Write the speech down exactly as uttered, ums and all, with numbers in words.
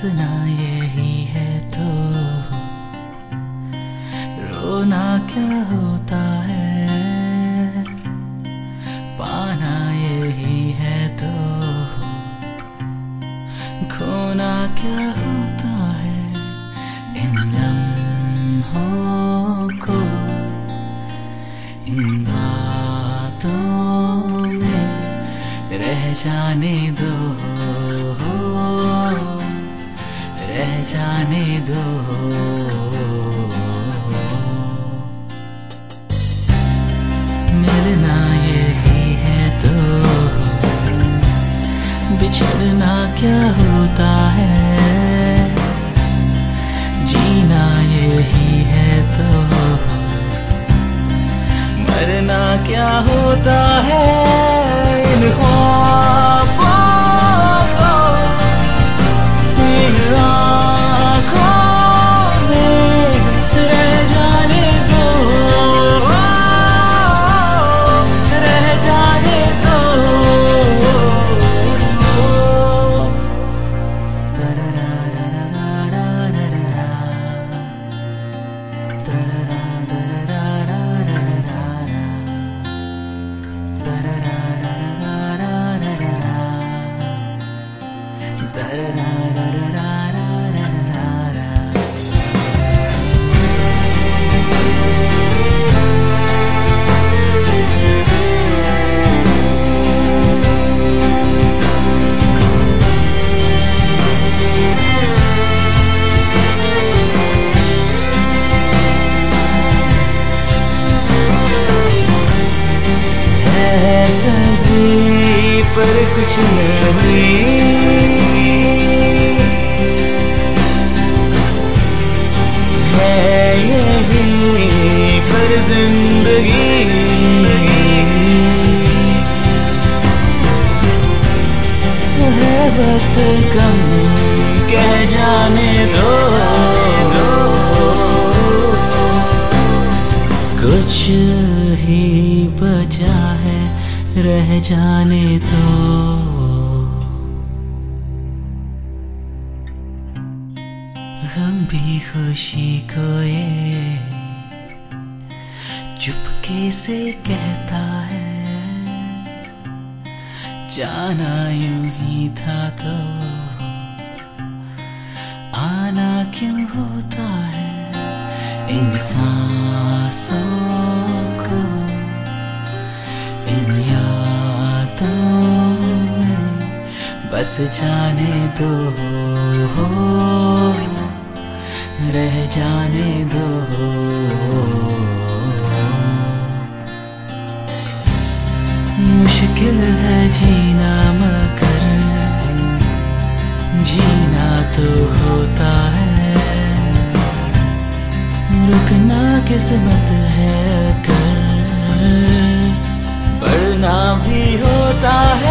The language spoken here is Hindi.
हंसना यही है तो रोना क्या होता है, पाना यही है तो खोना क्या होता है। इन लम्हों को इन बातों में रह जाने दो, रह जाने दो। मिलना यही है तो बिछड़ना क्या होता है, जीना यही है तो मरना क्या होता है। इन ख्वाबों को इन आँखों में रह जाने दो, रह जाने दो। सभी पर कुछ नहीं है, यही पर जिंदगी है। वक्त कम कह जाने दो, कुछ ही बचा है रह जाने दो। गम भी खुशी को ये चुपके से कहता है, जाना यूं ही था तो आना क्यों होता है। इन सांसों को इन यादों में बस जाने दो, रह जाने दो। मुश्किल है जीना मगर जीना तो होता है, रुकना किस्मत है कर बढ़ना भी होता है।